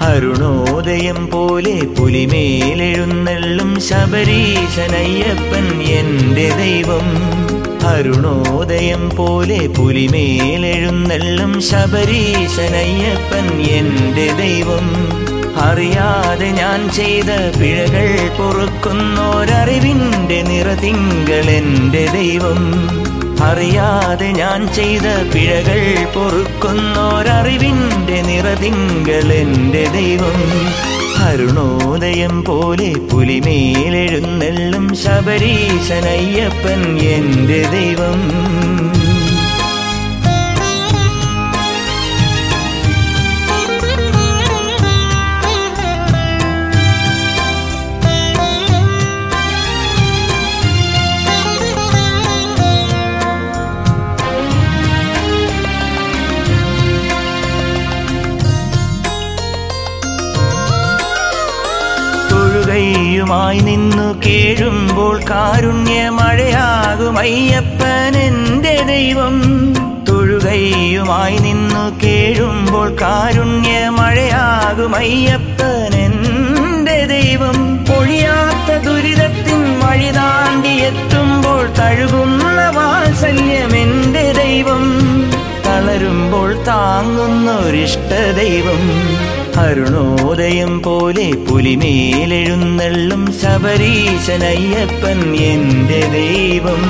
അരുണോദയം പോലെ പുലിമേലെഴുന്നള്ളും ശബരീശനയ്യപ്പൻ എന്റെ ദൈവം. അരുണോദയം പോലെ പുലിമേലെഴുന്നള്ളും ശബരീശനയ്യപ്പൻ എന്റെ ദൈവം. അറിയാതെ ഞാൻ ചെയ്ത പിഴകൾ പൊറുക്കുന്നോരറിവിന്റെ നിറതിങ്കൾ എന്റെ ദൈവം. അറിയാതെ ഞാൻ ചെയ്ത പിഴകൾ പൊറുക്കുന്നോരറിവിന്റെ നിറതിങ്കൾ എന്റെ ദൈവം. അരുണോദയം പോലെ പുലിമേലെഴുന്നള്ളും ശബരീശനയ്യപ്പൻ എന്റെ ദൈവം. ായി നിന്നു കേഴുമ്പോൾ കാരുണ്യമഴയാകും അയ്യപ്പൻ എന്റെ ദൈവം. തൊഴുകയുമായി നിന്നു കേഴുമ്പോൾ കാരുണ്യമഴയാകും അയ്യപ്പൻ എന്റെ ദൈവം. പൊഴിയാത്ത ദുരിതത്തിൻ വഴി താണ്ടിയെത്തുമ്പോൾ തഴുകുന്ന വാത്സല്യം എന്റെ ദൈവം. തളരുമ്പോൾ താങ്ങുന്നൊരിഷ്ട ദൈവം. അരുണോദയം പോലെ പുലിമേലെഴുന്നള്ളും ശബരീശനയ്യപ്പൻ എന്റെ ദൈവം.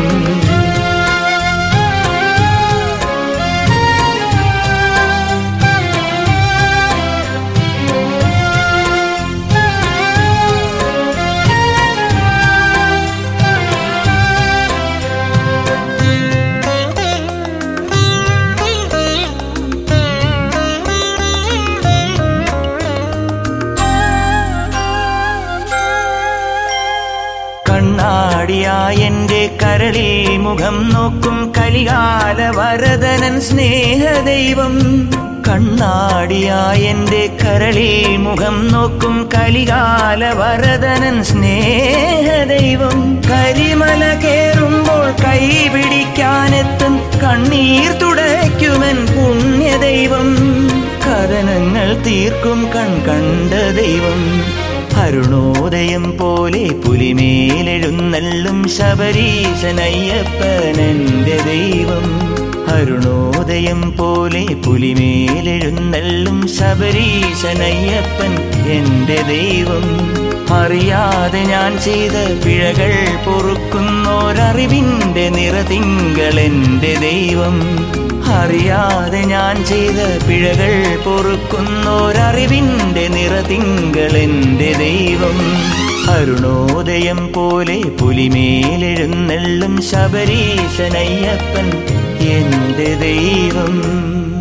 കണ്ണാടിയായെന്റെ കരളിൽ മുഖം നോക്കും കലികാല വരദനൻ സ്നേഹദൈവം. കണ്ണാടിയായെന്റെ കരളിൽ മുഖം നോക്കും കലികാല വരദനൻ സ്നേഹദൈവം. കരിമല കേറുമ്പോൾ കൈ പിടിക്കാനെത്തും കണ്ണീർ തുടയ്ക്കുമൻ പുണ്യദൈവം. കഥനങ്ങൾ തീർക്കും കണ്ട ദൈവം. അരുണോദയം പോലെ പുലിമേലെഴുന്നള്ളും ശബരീശനയ്യപ്പൻ എന്റെ ദൈവം. അരുണോദയം പോലെ പുലിമേലെഴുന്നള്ളും ശബരീശനയ്യപ്പൻ എന്റെ ദൈവം. അറിയാതെ ഞാൻ ചെയ്ത പിഴകൾ പൊറുക്കുന്നോരറിവിന്റെ നിറതിങ്കൾ എന്റെ ദൈവം. അറിയാതെ ഞാൻ ചെയ്ത പിഴകൾ പൊറുക്കുന്നോരറിവിന്റെ നിറതിങ്കൾ എന്റെ ദൈവം. അരുണോദയം പോലെ പുലിമേലെഴുന്നള്ളും ശബരീശനയ്യപ്പൻ എന്റെ ദൈവം.